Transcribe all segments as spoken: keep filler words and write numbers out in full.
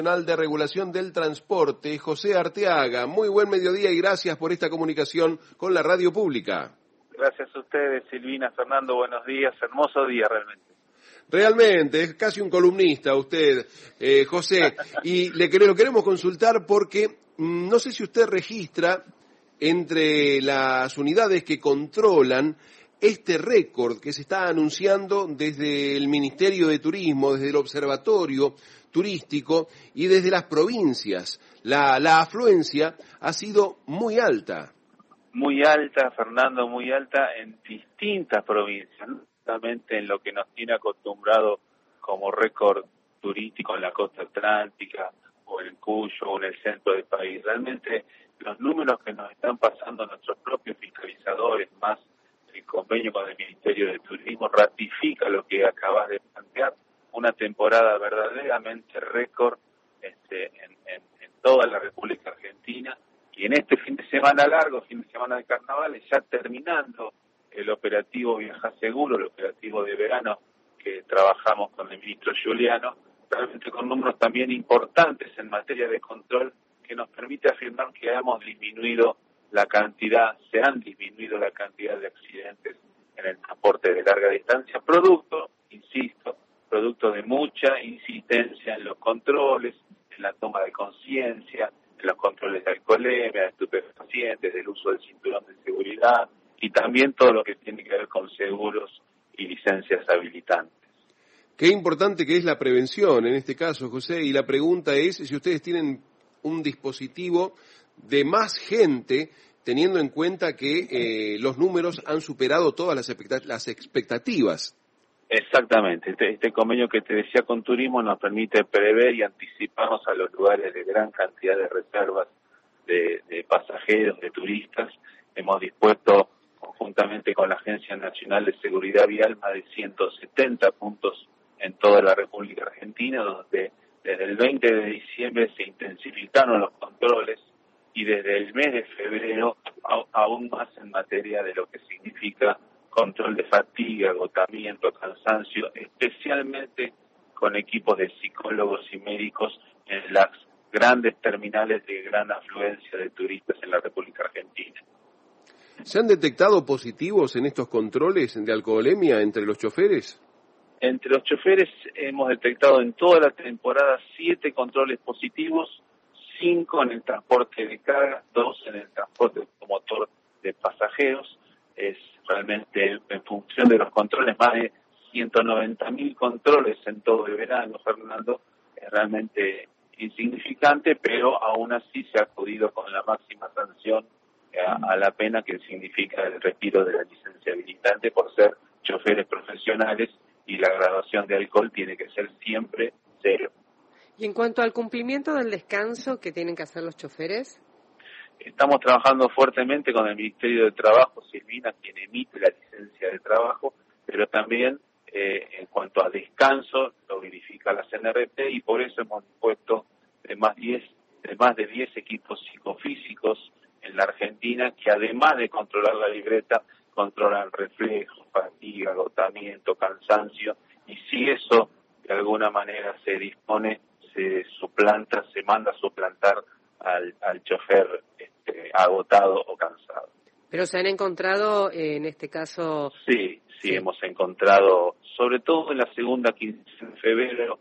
Nacional de Regulación del Transporte, José Arteaga. Muy buen mediodía y gracias por esta comunicación con la radio pública. Gracias a ustedes, Silvina, Fernando, buenos días, hermoso día realmente. Realmente, es casi un columnista usted, eh, José, y le queremos, lo queremos consultar porque mmm, no sé si usted registra entre las unidades que controlan este récord que se está anunciando desde el Ministerio de Turismo, desde el Observatorio Turístico y desde las provincias. La, la afluencia ha sido muy alta. Muy alta, Fernando, muy alta en distintas provincias, no solamente en lo que nos tiene acostumbrado como récord turístico en la costa atlántica o en Cuyo o en el centro del país. Realmente los números que nos están pasando nuestros propios fiscalizadores, más el convenio con el Ministerio de Turismo, ratifica lo que acabas de plantear, una temporada verdaderamente récord este, en, en, en toda la República Argentina, y en este fin de semana largo, fin de semana de carnavales, ya terminando el operativo Viaja Seguro, el operativo de verano que trabajamos con el ministro Giuliano, realmente con números también importantes en materia de control que nos permite afirmar que hemos disminuido la cantidad, se han disminuido la cantidad de accidentes en el transporte de larga distancia, producto, insisto, producto de mucha insistencia en los controles, en la toma de conciencia, en los controles de alcoholemia, de estupefacientes, del uso del cinturón de seguridad y también todo lo que tiene que ver con seguros y licencias habilitantes. Qué importante que es la prevención en este caso, José, y la pregunta es si ustedes tienen un dispositivo de más gente, teniendo en cuenta que eh, los números han superado todas las, expectat- las expectativas. Exactamente, este, este convenio que te decía con turismo nos permite prever y anticiparnos a los lugares de gran cantidad de reservas de, de pasajeros, de turistas. Hemos dispuesto conjuntamente con la Agencia Nacional de Seguridad Vial más de ciento setenta puntos en toda la República Argentina, donde desde el veinte de diciembre se intensificaron los controles y desde el mes de febrero a, aún más en materia de lo que significa control de fatiga, agotamiento, cansancio, especialmente con equipos de psicólogos y médicos en las grandes terminales de gran afluencia de turistas en la República Argentina. ¿Se han detectado positivos en estos controles de alcoholemia entre los choferes? Entre los choferes hemos detectado en toda la temporada siete controles positivos, cinco en el transporte de carga, dos en el transporte automotor de pasajeros. Es realmente en función de los controles, más de ciento noventa mil controles en todo el verano, Fernando, es realmente insignificante, pero aún así se ha acudido con la máxima sanción a, a la pena que significa el retiro de la licencia habilitante por ser choferes profesionales, y la graduación de alcohol tiene que ser siempre cero. Y en cuanto al cumplimiento del descanso que tienen que hacer los choferes, estamos trabajando fuertemente con el Ministerio de Trabajo, Silvina, quien emite la licencia de trabajo, pero también eh, en cuanto a descanso lo verifica la C N R T y por eso hemos dispuesto de más, diez, de más de diez equipos psicofísicos en la Argentina que además de controlar la libreta, controlan reflejos, fatiga, agotamiento, cansancio, y si eso de alguna manera se dispone, se suplanta, se manda a suplantar al, al chofer este, agotado o cansado. Pero se han encontrado, eh, en este caso... Sí, sí, sí, hemos encontrado, sobre todo en la segunda quincena de febrero.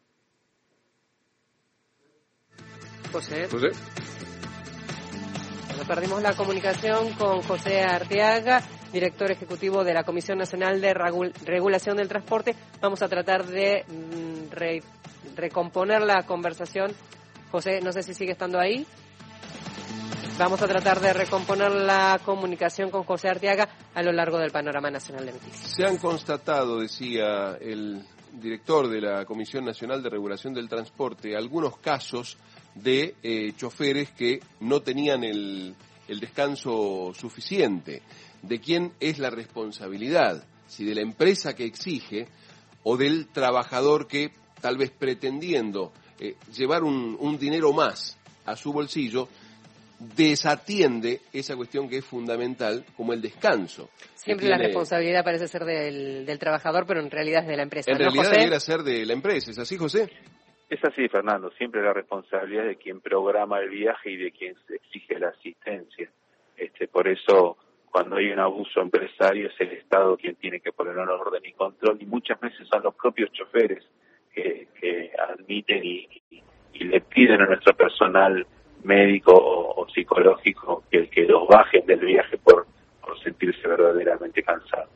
José. José. Bueno, perdimos la comunicación con José Arteaga, director ejecutivo de la Comisión Nacional de Regul- Regulación del Transporte. Vamos a tratar de mm, re- recomponer la conversación. José, no sé si sigue estando ahí. Vamos a tratar de recomponer la comunicación con José Arteaga a lo largo del panorama nacional de noticias. Se han constatado, decía el director de la Comisión Nacional de Regulación del Transporte, algunos casos de eh, choferes que no tenían el, el descanso suficiente. ¿De quién es la responsabilidad? Si de la empresa que exige o del trabajador que, tal vez pretendiendo eh, llevar un, un dinero más a su bolsillo, desatiende esa cuestión que es fundamental, como el descanso. Siempre tiene... la responsabilidad parece ser del, del trabajador, pero en realidad es de la empresa. En ¿no, realidad José? debiera ser de la empresa, ¿es así, José? Es así, Fernando, siempre la responsabilidad de quien programa el viaje y de quien se exige la asistencia. Este, por eso, cuando hay un abuso empresario, es el Estado quien tiene que poner un orden y control, y muchas veces son los propios choferes que, que admiten y, y, y le piden a nuestro personal médico o, o psicológico que, que los bajen del viaje por, por sentirse verdaderamente cansados.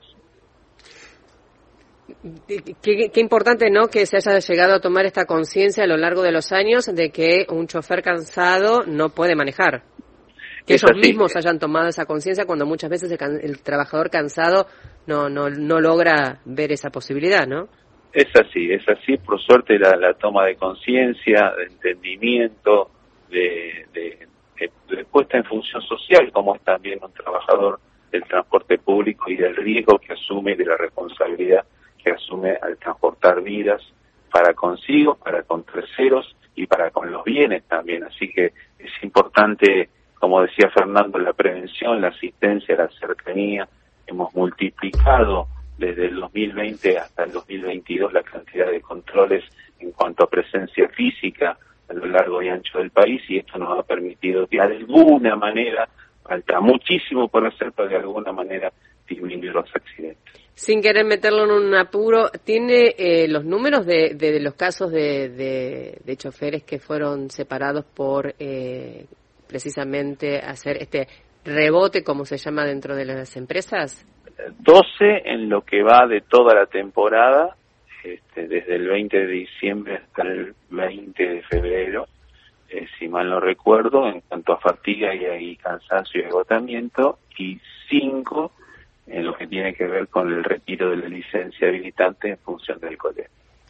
Qué, qué importante, ¿no?, que se haya llegado a tomar esta conciencia a lo largo de los años de que un chofer cansado no puede manejar. Que ellos mismos hayan tomado esa conciencia cuando muchas veces el, can, el trabajador cansado no, no, no logra ver esa posibilidad, ¿no? Es así, es así. Por suerte la, la toma de conciencia, de entendimiento, de, de, de, de puesta en función social, como es también un trabajador del transporte público y del riesgo que asume, de la responsabilidad que asume al transportar vidas para consigo, para con terceros y para con los bienes también. Así que es importante, como decía Fernando, la prevención, la asistencia, la cercanía. Hemos multiplicado desde el dos mil veinte hasta el dos mil veintidós la cantidad de controles en cuanto a presencia física a lo largo y ancho del país, y esto nos ha permitido de alguna manera, falta muchísimo por hacer, pero de alguna manera disminuir los accidentes. Sin querer meterlo en un apuro, ¿tiene eh, los números de, de, de los casos de, de, de choferes que fueron separados por eh, precisamente hacer este rebote, como se llama dentro de las empresas? doce en lo que va de toda la temporada, este, desde el veinte de diciembre hasta el veinte de febrero, eh, si mal no recuerdo, en cuanto a fatiga y, y cansancio y agotamiento, y cinco en lo que tiene que ver con el retiro de la licencia habilitante en función del colegio.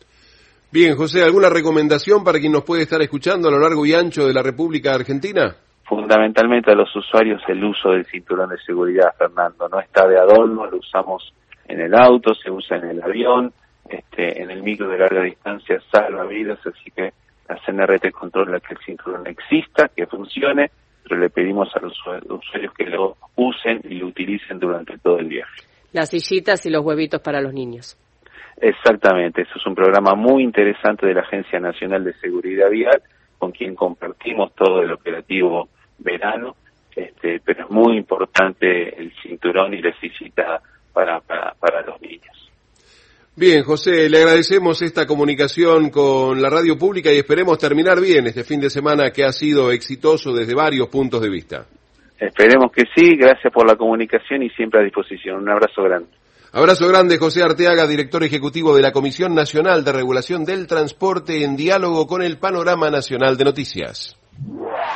Bien, José, ¿alguna recomendación para quien nos puede estar escuchando a lo largo y ancho de la República Argentina? Fundamentalmente a los usuarios el uso del cinturón de seguridad, Fernando. No está de adorno, lo usamos en el auto, se usa en el avión, este, en el micro de larga distancia salva vidas, así que la C N R T controla que el cinturón exista, que funcione, pero le pedimos a los usuarios que lo usen y lo utilicen durante todo el viaje. Las sillitas y los huevitos para los niños. Exactamente, eso es un programa muy interesante de la Agencia Nacional de Seguridad Vial, con quien compartimos todo el operativo verano, este, pero es muy importante el cinturón y la sillita para, para, para los niños. Bien, José, le agradecemos esta comunicación con la radio pública y esperemos terminar bien este fin de semana que ha sido exitoso desde varios puntos de vista. Esperemos que sí, gracias por la comunicación y siempre a disposición. Un abrazo grande. Abrazo grande, José Arteaga, director ejecutivo de la Comisión Nacional de Regulación del Transporte, en diálogo con el Panorama Nacional de Noticias.